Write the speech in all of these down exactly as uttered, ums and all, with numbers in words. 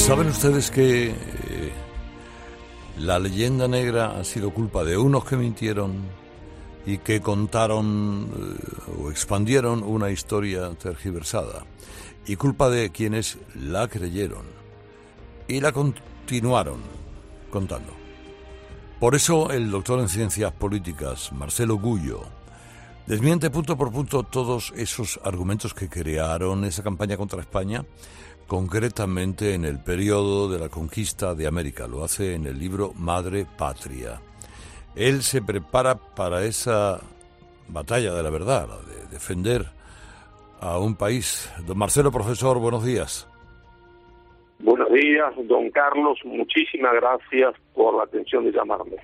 ¿Saben ustedes que eh, la leyenda negra ha sido culpa de unos que mintieron y que contaron eh, o expandieron una historia tergiversada, y culpa de quienes la creyeron y la continuaron contando? Por eso el doctor en Ciencias Políticas, Marcelo Gullo, desmiente punto por punto todos esos argumentos que crearon esa campaña contra España, concretamente en el periodo de la conquista de América. Lo hace en el libro Madre Patria. Él se prepara para esa batalla de la verdad, de defender a un país. Don Marcelo, profesor, buenos días. Buenos días, don Carlos. Muchísimas gracias por la atención de llamarme.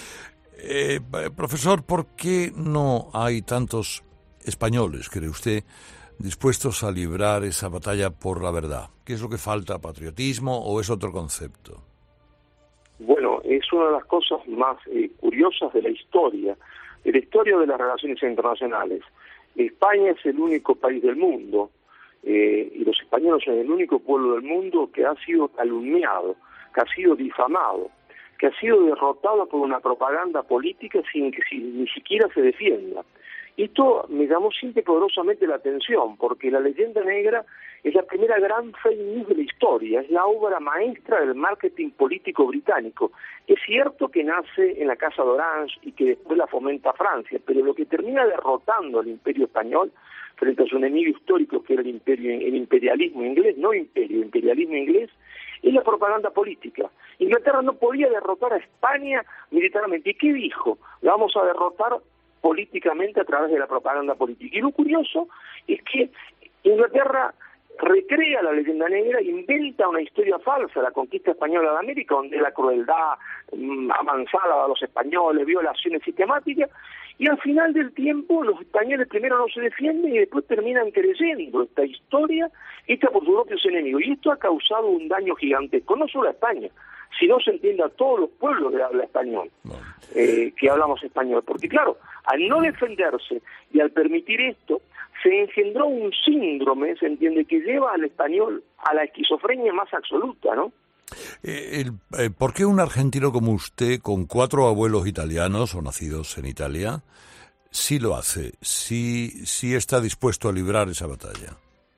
Eh, profesor, ¿por qué no hay tantos españoles, cree usted, dispuestos a librar esa batalla por la verdad? ¿Qué es lo que falta? ¿Patriotismo o es otro concepto? Bueno, es una de las cosas más eh, curiosas de la historia, de la historia de las relaciones internacionales. España es el único país del mundo, eh, y los españoles son el único pueblo del mundo que ha sido calumniado, que ha sido difamado, que ha sido derrotado por una propaganda política sin que si, ni siquiera se defienda. Y esto me llamó siempre poderosamente la atención, porque la leyenda negra es la primera gran fake news de la historia, es la obra maestra del marketing político británico. Es cierto que nace en la Casa de Orange y que después la fomenta Francia, pero lo que termina derrotando al imperio español frente a su enemigo histórico, que era el imperio, el imperialismo inglés, no imperio, imperialismo inglés, es la propaganda política. Inglaterra no podía derrotar a España militarmente. ¿Y qué dijo? La vamos a derrotar políticamente a través de la propaganda política. Y lo curioso es que Inglaterra recrea la leyenda negra, inventa una historia falsa, la conquista española de América, donde la crueldad mmm, avanzada a los españoles, violaciones sistemáticas, y al final del tiempo los españoles primero no se defienden y después terminan creyendo esta historia hecha por sus propios enemigos. Y esto ha causado un daño gigantesco, no solo a España, sino se entiende a todos los pueblos que hablan español, eh, que hablamos español. Porque claro, al no defenderse y al permitir esto, se engendró un síndrome, se entiende, que lleva al español a la esquizofrenia más absoluta, ¿no? Eh, el, eh, ¿Por qué un argentino como usted, con cuatro abuelos italianos o nacidos en Italia, sí lo hace, sí, sí está dispuesto a librar esa batalla?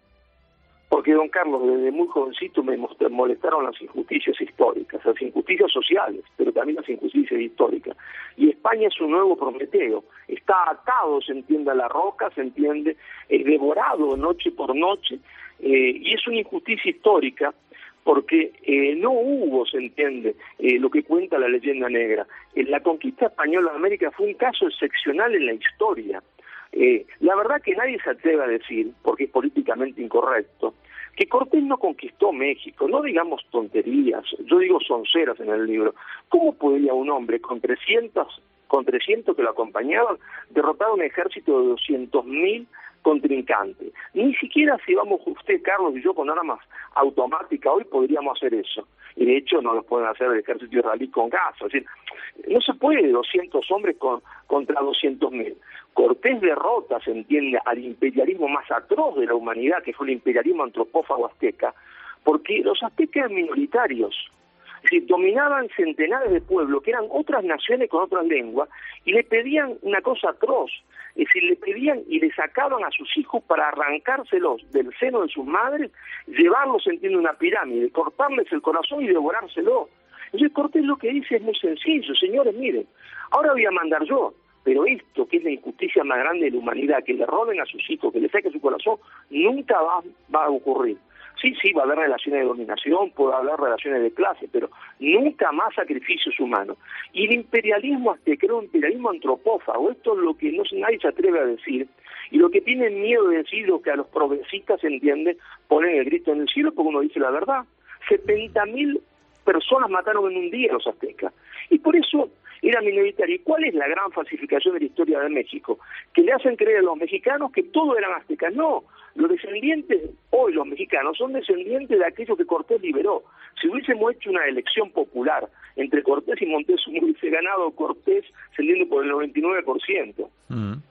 Porque, don Carlos, desde muy jovencito me molestaron las injusticias históricas, las injusticias sociales, pero también las injusticias históricas. Y España es un nuevo Prometeo, está atado, se entiende, a la roca, se entiende, es devorado noche por noche, eh, y es una injusticia histórica porque eh, no hubo, se entiende, eh, lo que cuenta la leyenda negra. Eh, la conquista española de América fue un caso excepcional en la historia. Eh, la verdad que nadie se atreve a decir, porque es políticamente incorrecto, que Cortés no conquistó México. No digamos tonterías, yo digo sonceras en el libro. ¿Cómo podría un hombre con trescientos, con trescientos que lo acompañaban derrotar a un ejército de doscientos mil contrincantes? Ni siquiera si vamos usted, Carlos, y yo con armas automáticas hoy podríamos hacer eso. Y de hecho no lo pueden hacer el ejército israelí con gas. Es decir, no se puede doscientos hombres con, contra doscientos mil. Cortés derrota, se entiende, al imperialismo más atroz de la humanidad, que fue el imperialismo antropófago azteca, porque los aztecas eran minoritarios. Es decir, dominaban centenares de pueblos que eran otras naciones con otras lenguas y le pedían una cosa atroz. Es decir, le pedían y le sacaban a sus hijos para arrancárselos del seno de sus madres, llevarlos, entiende, una pirámide, cortarles el corazón y devorárselo. Entonces Cortés lo que dice es muy sencillo: señores, miren, ahora voy a mandar yo, pero esto, que es la injusticia más grande de la humanidad, que le roben a sus hijos, que le saquen su corazón, nunca va, va a ocurrir. Sí, sí, va a haber relaciones de dominación, puede haber relaciones de clase, pero nunca más sacrificios humanos. Y el imperialismo azteca era un imperialismo antropófago. Esto es lo que no, nadie se atreve a decir, y lo que tienen miedo de decir, lo que a los progresistas, se entiende, ponen el grito en el cielo, porque uno dice la verdad. setenta mil personas mataron en un día los aztecas, y por eso era minoritario. ¿Y cuál es la gran falsificación de la historia de México? Que le hacen creer a los mexicanos que todos eran aztecas. No, los descendientes, hoy los mexicanos, son descendientes de aquellos que Cortés liberó. Si hubiésemos hecho una elección popular entre Cortés y Montezuma, hubiese ganado Cortés, saliendo por el noventa y nueve por ciento. Mm.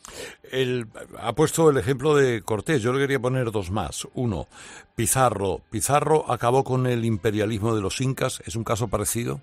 El, ha puesto el ejemplo de Cortés, yo le quería poner dos más. Uno, Pizarro. ¿Pizarro acabó con el imperialismo de los incas? ¿Es un caso parecido?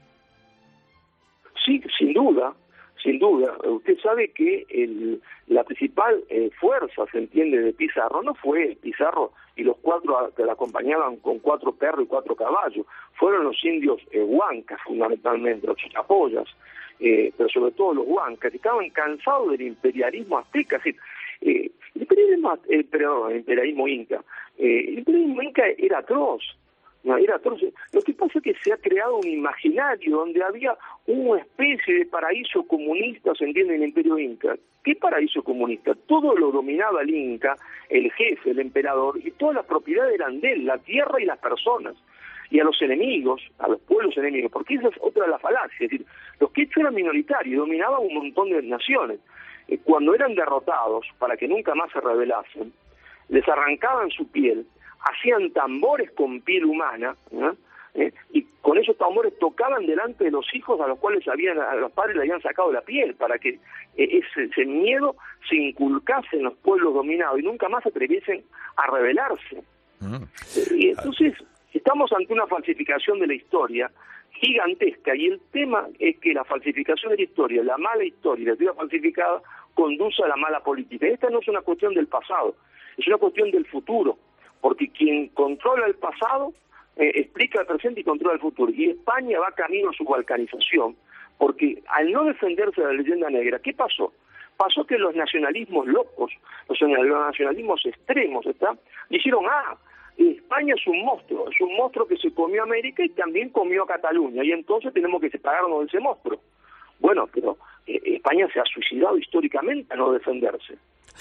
Sí, sin duda, sin duda. Usted sabe que el, la principal eh, fuerza, se entiende, de Pizarro no fue Pizarro y los cuatro que la acompañaban con cuatro perros y cuatro caballos, fueron los indios eh, huancas fundamentalmente, los chichapoyas, eh, pero sobre todo los huancas, que estaban cansados del imperialismo azteca, es decir, eh, el imperialismo, eh, perdón, el imperialismo inca, eh, el imperialismo inca era atroz. No, era atroz. Lo que pasa es que se ha creado un imaginario donde había una especie de paraíso comunista, se entiende, en el imperio inca. ¿Qué paraíso comunista? Todo lo dominaba el inca, el jefe, el emperador, y todas las propiedades eran de él, la tierra y las personas. Y a los enemigos, a los pueblos enemigos, porque esa es otra de las falacias, es decir, los quechua eran minoritarios y dominaban un montón de naciones. Eh, cuando eran derrotados, para que nunca más se rebelasen, les arrancaban su piel, hacían tambores con piel humana, ¿eh? ¿Eh? y con esos tambores tocaban delante de los hijos a los cuales habían, a los padres le habían sacado la piel, para que eh, ese, ese miedo se inculcase en los pueblos dominados y nunca más se atreviesen a rebelarse. Mm. Y entonces estamos ante una falsificación de la historia gigantesca, y el tema es que la falsificación de la historia, la mala historia, la historia falsificada, conduce a la mala política. Esta no es una cuestión del pasado, es una cuestión del futuro, porque quien controla el pasado eh, explica el presente y controla el futuro. Y España va camino a su balcanización, porque al no defenderse de la leyenda negra, ¿qué pasó? Pasó que los nacionalismos locos, los, los nacionalismos extremos, ¿está? Dijeron, ah, España es un monstruo, es un monstruo que se comió a América y también comió a Cataluña, y entonces tenemos que separarnos de ese monstruo. Bueno, pero eh, España se ha suicidado históricamente a no defenderse.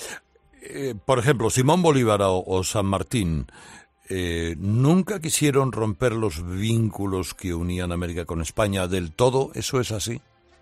Eh, por ejemplo, Simón Bolívar o, o San Martín eh, nunca quisieron romper los vínculos que unían América con España del todo. ¿Eso es así?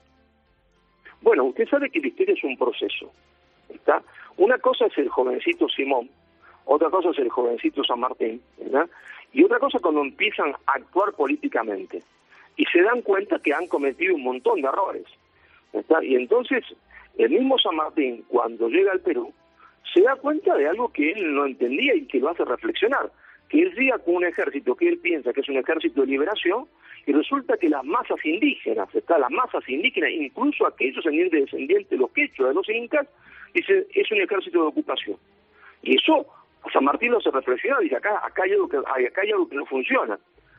Bueno, usted sabe que la historia es un proceso, ¿está? Una cosa es el jovencito Simón, otra cosa es el jovencito San Martín, ¿verdad? Y otra cosa cuando empiezan a actuar políticamente y se dan cuenta que han cometido un montón de errores, ¿está? Y entonces el mismo San Martín, cuando llega al Perú, se da cuenta de algo que él no entendía y que lo hace reflexionar, que él llega con un ejército que él piensa que es un ejército de liberación, y resulta que las masas indígenas, está las masas indígenas, incluso aquellos descendientes de los quechua, de los incas, dice, es un ejército de ocupación. Y eso a San Martín lo hace reflexionar, dice, acá, acá, hay algo que, acá hay algo que no funciona.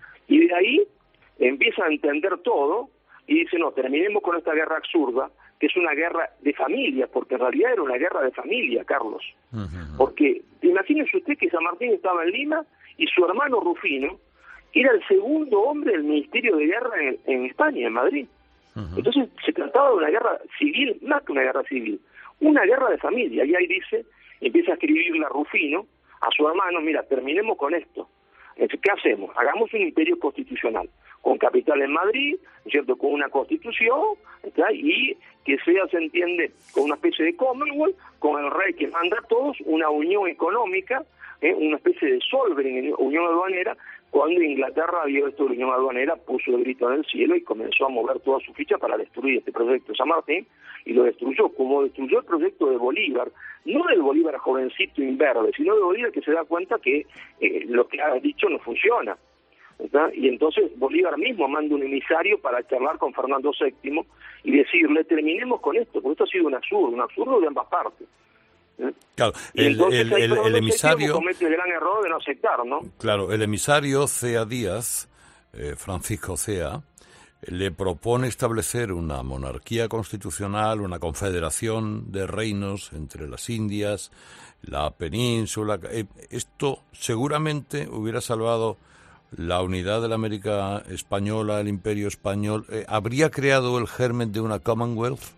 Y de ahí empieza a entender todo, y dice, no, terminemos con esta guerra absurda, que es una guerra de familia, porque en realidad era una guerra de familia, Carlos. Uh-huh. Porque imagínese usted que San Martín estaba en Lima y su hermano Rufino era el segundo hombre del Ministerio de Guerra en, en España, en Madrid. Uh-huh. Entonces se trataba de una guerra civil, más que una guerra civil, una guerra de familia. Y ahí dice, empieza a escribirle a Rufino, a su hermano, mira, terminemos con esto. Entonces, ¿qué hacemos? Hagamos un imperio constitucional, con capital en Madrid, ¿cierto?, con una constitución, ¿está? Y que sea, se entiende, con una especie de Commonwealth, con el rey que manda a todos, una unión económica, ¿eh? una especie de Solvering, unión aduanera. Cuando Inglaterra vio esto de la unión aduanera, puso el grito en el cielo y comenzó a mover toda su ficha para destruir este proyecto de San Martín, y lo destruyó, como destruyó el proyecto de Bolívar, no del Bolívar jovencito inverde, sino de Bolívar que se da cuenta que eh, lo que ha dicho no funciona, ¿verdad? Y entonces Bolívar mismo manda un emisario para charlar con Fernando séptimo y decirle, terminemos con esto, porque esto ha sido un absurdo, un absurdo de ambas partes. ¿Eh? Claro, el, el, el, el emisario comete el gran error de no aceptar, ¿no? Claro, el emisario Cea Díaz, eh, Francisco Cea, le propone establecer una monarquía constitucional, una confederación de reinos entre las Indias, la península. Eh, esto seguramente hubiera salvado la unidad de la América española, el Imperio español. Eh, ¿Habría creado el germen de una Commonwealth?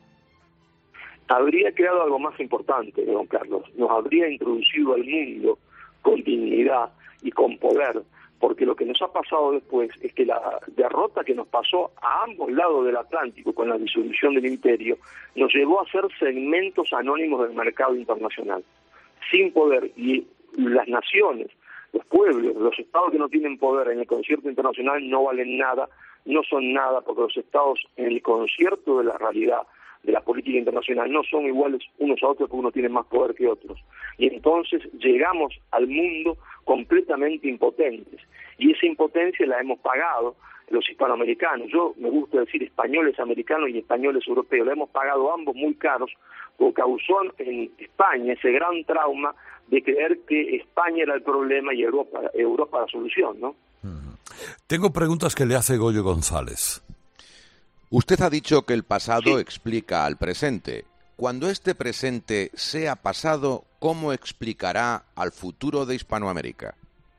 Habría creado algo más importante, don Carlos, nos habría introducido al mundo con dignidad y con poder, porque lo que nos ha pasado después es que la derrota que nos pasó a ambos lados del Atlántico con la disolución del imperio nos llevó a ser segmentos anónimos del mercado internacional, sin poder, y las naciones, los pueblos, los estados que no tienen poder en el concierto internacional no valen nada, no son nada, porque los estados en el concierto de la realidad de la política internacional no son iguales unos a otros porque uno tiene más poder que otros. Y entonces llegamos al mundo completamente impotentes. Y esa impotencia la hemos pagado los hispanoamericanos. Yo me gusta decir españoles americanos y españoles europeos. La hemos pagado ambos muy caros porque causó en España ese gran trauma de creer que España era el problema y Europa, Europa la solución, ¿no? Tengo preguntas que le hace Goyo González. Usted ha dicho que el pasado Sí. explica al presente. Cuando este presente sea pasado, ¿cómo explicará al futuro de Hispanoamérica?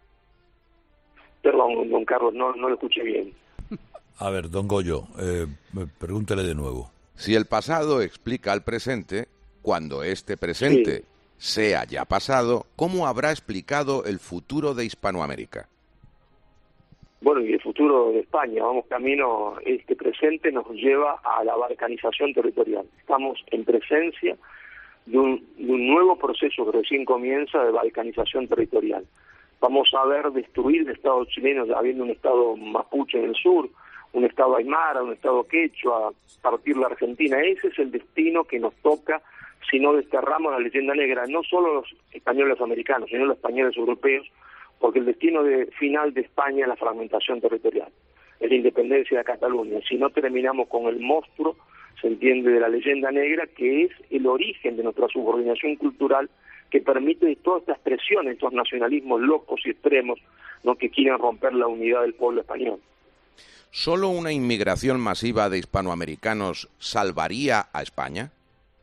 Perdón, don Carlos, no, no lo escuché bien. A ver, don Goyo, eh, pregúntele de nuevo. Si el pasado explica al presente, cuando este presente Sí. sea ya pasado, ¿cómo habrá explicado el futuro de Hispanoamérica? Bueno, y el futuro de España, vamos camino, este presente nos lleva a la balcanización territorial. Estamos en presencia de un, de un nuevo proceso que recién comienza de balcanización territorial. Vamos a ver destruir el Estado chileno, ya habiendo un Estado mapuche en el sur, un Estado aymara, un Estado quechua, partir la Argentina. Ese es el destino que nos toca si no desterramos la leyenda negra, no solo los españoles americanos, sino los españoles europeos, porque el destino de, final de España es la fragmentación territorial, es la independencia de Cataluña. Si no terminamos con el monstruo, se entiende, de la leyenda negra, que es el origen de nuestra subordinación cultural, que permite todas estas presiones, estos nacionalismos locos y extremos, ¿no?, que quieren romper la unidad del pueblo español. ¿Solo una inmigración masiva de hispanoamericanos salvaría a España?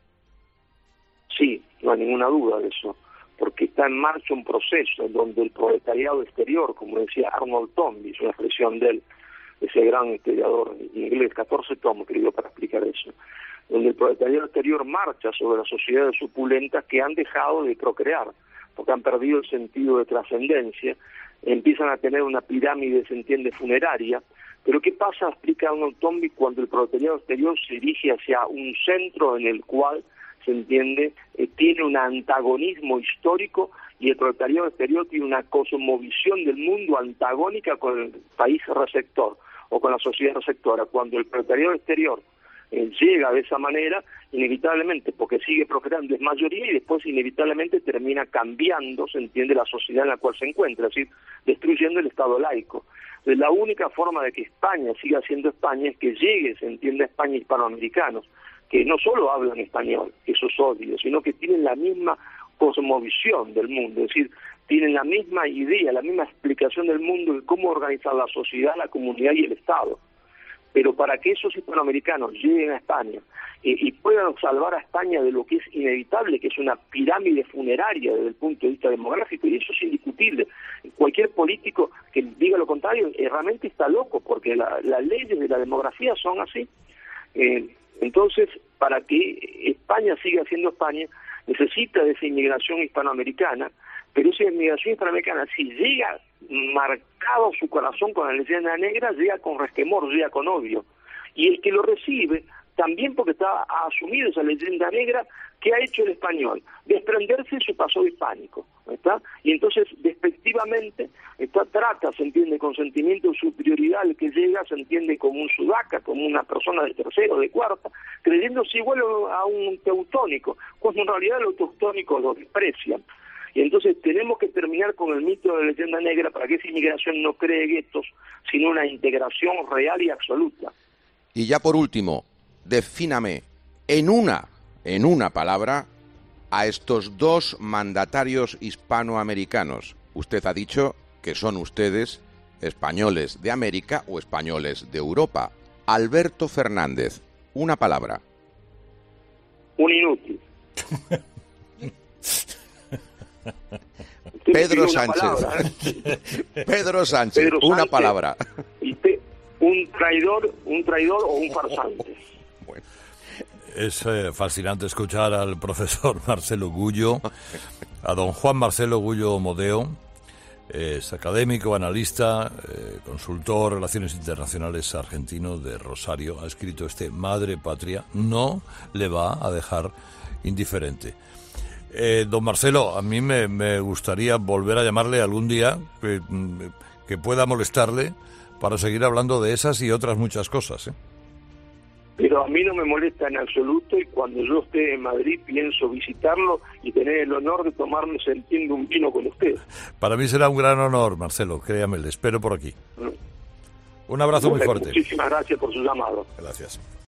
Sí, no hay ninguna duda de eso, porque está en marcha un proceso en donde el proletariado exterior, como decía Arnold Toynbee, es una expresión de él, ese gran historiador inglés, catorce tomos que le dio para explicar eso, donde el proletariado exterior marcha sobre las sociedades supulentas que han dejado de procrear, porque han perdido el sentido de trascendencia, empiezan a tener una pirámide, se entiende, funeraria. Pero ¿qué pasa, explica Arnold Toynbee, cuando el proletariado exterior se dirige hacia un centro en el cual se entiende, eh, tiene un antagonismo histórico, y el proletariado exterior tiene una cosmovisión del mundo antagónica con el país receptor o con la sociedad receptora? Cuando el proletariado exterior eh, llega de esa manera, inevitablemente, porque sigue procreando, es mayoría, y después inevitablemente termina cambiando, se entiende, la sociedad en la cual se encuentra, es decir, destruyendo el Estado laico. Entonces, la única forma de que España siga siendo España es que llegue, se entiende, a España hispanoamericanos, que no solo hablan español, que eso es obvio, sino que tienen la misma cosmovisión del mundo, es decir, tienen la misma idea, la misma explicación del mundo de cómo organizar la sociedad, la comunidad y el Estado. Pero para que esos hispanoamericanos lleguen a España eh, y puedan salvar a España de lo que es inevitable, que es una pirámide funeraria desde el punto de vista demográfico, y eso es indiscutible. Cualquier político que diga lo contrario eh, realmente está loco, porque la, las leyes de la demografía son así. Eh, entonces, para que España siga siendo España, necesita de esa inmigración hispanoamericana, pero esa inmigración hispanoamericana, si llega marcado su corazón con la leyenda negra, llega con resquemor, llega con odio. Y el que lo recibe, también porque está ha asumido esa leyenda negra, ¿qué ha hecho el español? Desprenderse de su pasado hispánico, ¿está? Y entonces, despectivamente, está, trata, se entiende, con sentimiento de superioridad, el que llega, se entiende como un sudaca, como una persona de tercero, de cuarta, creyéndose igual a un teutónico, cuando en realidad los teutónicos lo desprecian. Y entonces tenemos que terminar con el mito de la leyenda negra para que esa inmigración no cree guetos, sino una integración real y absoluta. Y ya por último, defíname en una, en una palabra, a estos dos mandatarios hispanoamericanos. Usted ha dicho que son ustedes españoles de América o españoles de Europa. Alberto Fernández, una palabra. Un inútil. Pedro Sánchez. Palabra, ¿eh? Pedro Sánchez, Pedro una Sánchez, palabra. Y pe, un traidor, un traidor o un farsante. Bueno. Es eh, fascinante escuchar al profesor Marcelo Gullo, a don Juan Marcelo Gullo Modeo. Es académico, analista, eh, consultor, relaciones internacionales argentino de Rosario. Ha escrito este Madre Patria, no le va a dejar indiferente. Eh, don Marcelo, a mí me, me gustaría volver a llamarle algún día que, que pueda molestarle para seguir hablando de esas y otras muchas cosas, ¿eh? pero a mí no me molesta en absoluto, y cuando yo esté en Madrid pienso visitarlo y tener el honor de tomarme, entiendo, un vino con usted. Para mí será un gran honor, Marcelo, créame, le espero por aquí. ¿No? Un abrazo Bueno, muy fuerte. Muchísimas gracias por su llamado. Gracias.